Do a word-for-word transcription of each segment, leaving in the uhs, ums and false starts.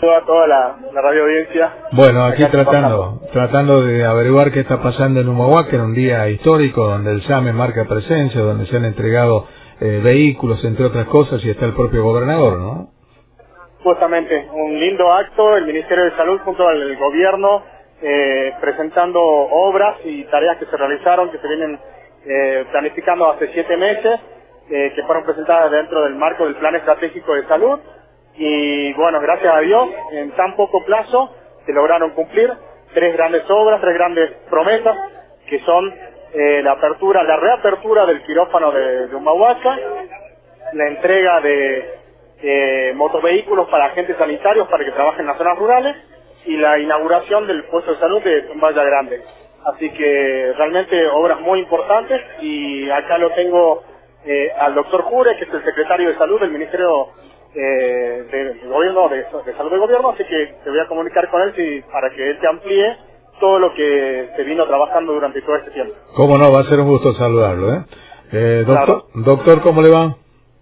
a toda la, la radio audiencia. Bueno, aquí tratando tratando de averiguar qué está pasando en Humahuaca en un día histórico donde el SAME marca presencia, donde se han entregado eh, vehículos, entre otras cosas, y está el propio gobernador, ¿no? Justamente, un lindo acto, el Ministerio de Salud junto al gobierno, eh, presentando obras y tareas que se realizaron, que se vienen eh, planificando hace siete meses, eh, que fueron presentadas dentro del marco del Plan Estratégico de Salud. Y bueno, gracias a Dios, en tan poco plazo se lograron cumplir tres grandes obras, tres grandes promesas, que son eh, la apertura, la reapertura del quirófano de, de Humahuaca, la entrega de eh, motovehículos para agentes sanitarios para que trabajen en las zonas rurales y la inauguración del puesto de salud de Tumbaya Grande. Así que realmente obras muy importantes, y acá lo tengo eh, al doctor Jure, que es el secretario de Salud del Ministerio Eh, de, de gobierno, de, de salud de gobierno, así que te voy a comunicar con él si, para que él te amplíe todo lo que se vino trabajando durante todo este tiempo. Cómo no, va a ser un gusto saludarlo, ¿eh? eh doctor, Claro. doctor, ¿cómo le va?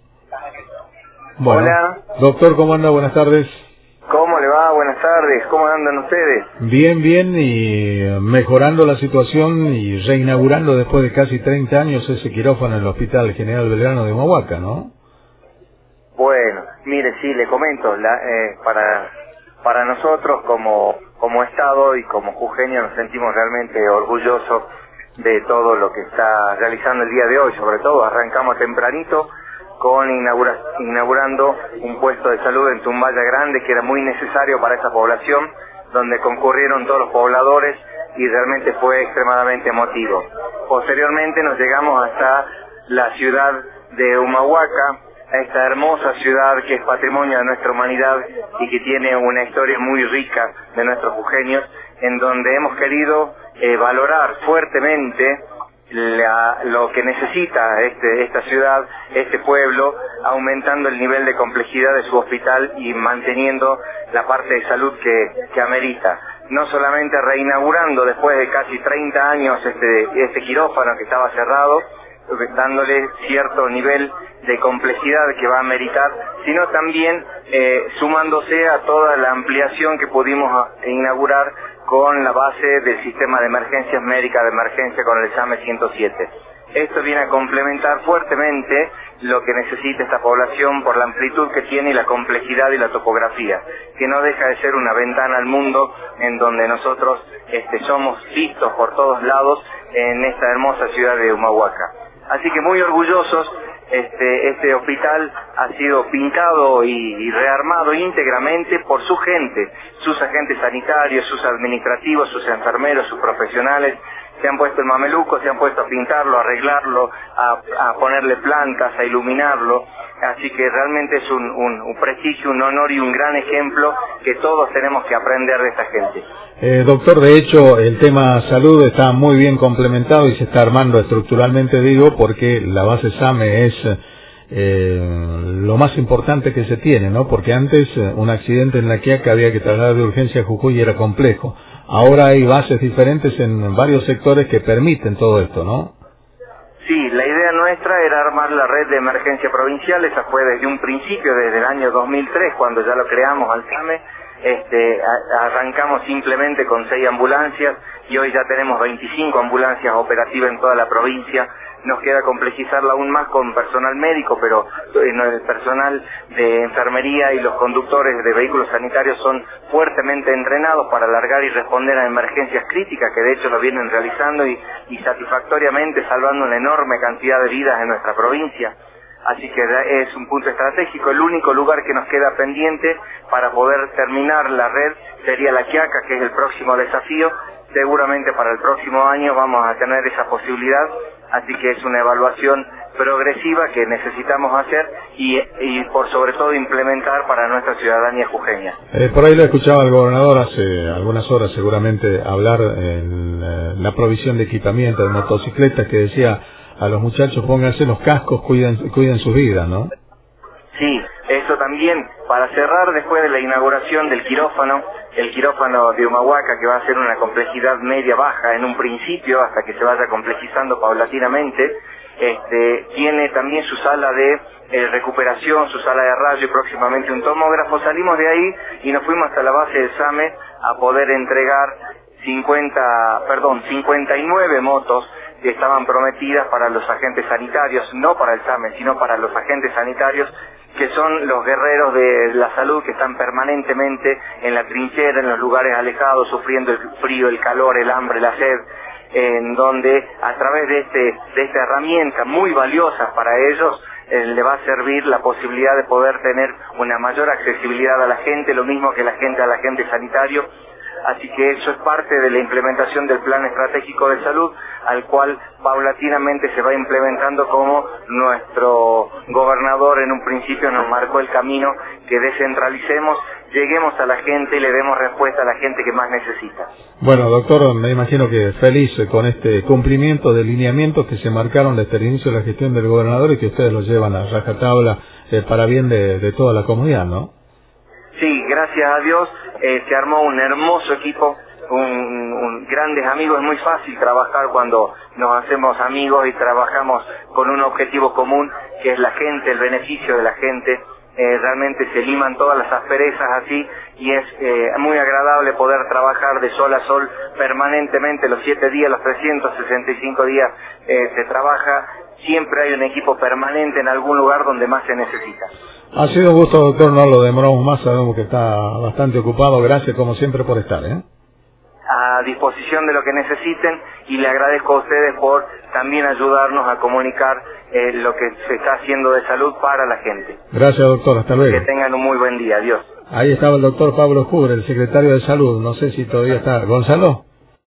Bueno, Hola. Doctor, ¿cómo anda? Buenas tardes. ¿Cómo le va? Buenas tardes. ¿Cómo andan ustedes? Bien, bien, y mejorando la situación y reinaugurando después de casi treinta años ese quirófano en el Hospital General Belgrano de Humahuaca, ¿no? Bueno, mire, sí, le comento, la, eh, para para nosotros como como Estado y como jujeños nos sentimos realmente orgullosos de todo lo que está realizando el día de hoy. Sobre todo arrancamos tempranito con inaugura, inaugurando un puesto de salud en Tumbaya Grande, que era muy necesario para esa población, donde concurrieron todos los pobladores y realmente fue extremadamente emotivo. Posteriormente nos llegamos hasta la ciudad de Humahuaca, a esta hermosa ciudad que es patrimonio de nuestra humanidad y que tiene una historia muy rica de nuestros jujeños, en donde hemos querido eh, valorar fuertemente la, lo que necesita este, esta ciudad, este pueblo, aumentando el nivel de complejidad de su hospital y manteniendo la parte de salud que, que amerita. No solamente reinaugurando después de casi treinta años este, este quirófano que estaba cerrado, dándole cierto nivel de complejidad que va a meritar, sino también eh, sumándose a toda la ampliación que pudimos inaugurar con la base del sistema de emergencias médicas de emergencia con el SAME ciento siete. Esto viene a complementar fuertemente lo que necesita esta población por la amplitud que tiene y la complejidad y la topografía, que no deja de ser una ventana al mundo en donde nosotros este, somos vistos por todos lados en esta hermosa ciudad de Humahuaca. Así que muy orgullosos, este, este hospital ha sido pintado y, y rearmado íntegramente por su gente, sus agentes sanitarios, sus administrativos, sus enfermeros, sus profesionales. Se han puesto el mameluco, se han puesto a pintarlo, a arreglarlo, a, a ponerle plantas, a iluminarlo. Así que realmente es un, un, un prestigio, un honor y un gran ejemplo que todos tenemos que aprender de esta gente. Eh, doctor, de hecho, el tema salud está muy bien complementado y se está armando estructuralmente, digo, porque la base SAME es eh, lo más importante que se tiene, ¿no? Porque antes eh, un accidente en La Quiaca había que trasladar de urgencia a Jujuy y era complejo. Ahora hay bases diferentes en varios sectores que permiten todo esto, ¿no? Sí, la idea nuestra era armar la red de emergencia provincial. Esa fue desde un principio, desde el año dos mil tres, cuando ya lo creamos al SAME. Este, a, arrancamos simplemente con seis ambulancias y hoy ya tenemos veinticinco ambulancias operativas en toda la provincia. Nos queda complejizarla aún más con personal médico, pero el personal de enfermería y los conductores de vehículos sanitarios son fuertemente entrenados para alargar y responder a emergencias críticas, que de hecho lo vienen realizando y, y satisfactoriamente salvando una enorme cantidad de vidas en nuestra provincia. Así que es un punto estratégico. El único lugar que nos queda pendiente para poder terminar la red sería La Quiaca, que es el próximo desafío. Seguramente para el próximo año vamos a tener esa posibilidad, así que es una evaluación progresiva que necesitamos hacer y, y por sobre todo implementar para nuestra ciudadanía jujeña. Eh, por ahí le escuchaba al gobernador hace algunas horas seguramente hablar en eh, la provisión de equipamiento de motocicletas, que decía a los muchachos pónganse los cascos, cuiden, cuiden sus vidas, ¿no? Sí, eso también, para cerrar después de la inauguración del quirófano, el quirófano de Humahuaca, que va a ser una complejidad media-baja en un principio, hasta que se vaya complejizando paulatinamente, este, tiene también su sala de eh, recuperación, su sala de rayo y próximamente un tomógrafo. Salimos de ahí y nos fuimos hasta la base del SAME a poder entregar cincuenta, perdón, cincuenta y nueve motos que estaban prometidas para los agentes sanitarios, no para el SAME, sino para los agentes sanitarios, que son los guerreros de la salud que están permanentemente en la trinchera, en los lugares alejados, sufriendo el frío, el calor, el hambre, la sed, en donde a través de este de esta herramienta muy valiosa para ellos, eh, le va a servir la posibilidad de poder tener una mayor accesibilidad a la gente, lo mismo que la gente al agente sanitario. Así que eso es parte de la implementación del Plan Estratégico de Salud, al cual paulatinamente se va implementando como nuestro gobernador en un principio nos marcó el camino, que descentralicemos, lleguemos a la gente y le demos respuesta a la gente que más necesita. Bueno, doctor, me imagino que feliz con este cumplimiento de lineamientos que se marcaron desde el inicio de la gestión del gobernador y que ustedes los llevan a rajatabla eh, para bien de, de toda la comunidad, ¿no? Sí, gracias a Dios eh, se armó un hermoso equipo, un, un grandes amigos. Es muy fácil trabajar cuando nos hacemos amigos y trabajamos con un objetivo común, que es la gente, el beneficio de la gente. Eh, realmente se liman todas las asperezas así y es eh, muy agradable poder trabajar de sol a sol permanentemente los siete días, los trescientos sesenta y cinco días eh, se trabaja. Siempre hay un equipo permanente en algún lugar donde más se necesita. Ha sido un gusto, doctor, no lo demoramos más, sabemos que está bastante ocupado. Gracias como siempre por estar, ¿eh? A disposición de lo que necesiten, y le agradezco a ustedes por también ayudarnos a comunicar eh, lo que se está haciendo de salud para la gente. Gracias, doctor, hasta luego. Que tengan un muy buen día, adiós. Ahí estaba el doctor Pablo Cubre, el secretario de Salud, no sé si todavía está. ¿Gonzalo?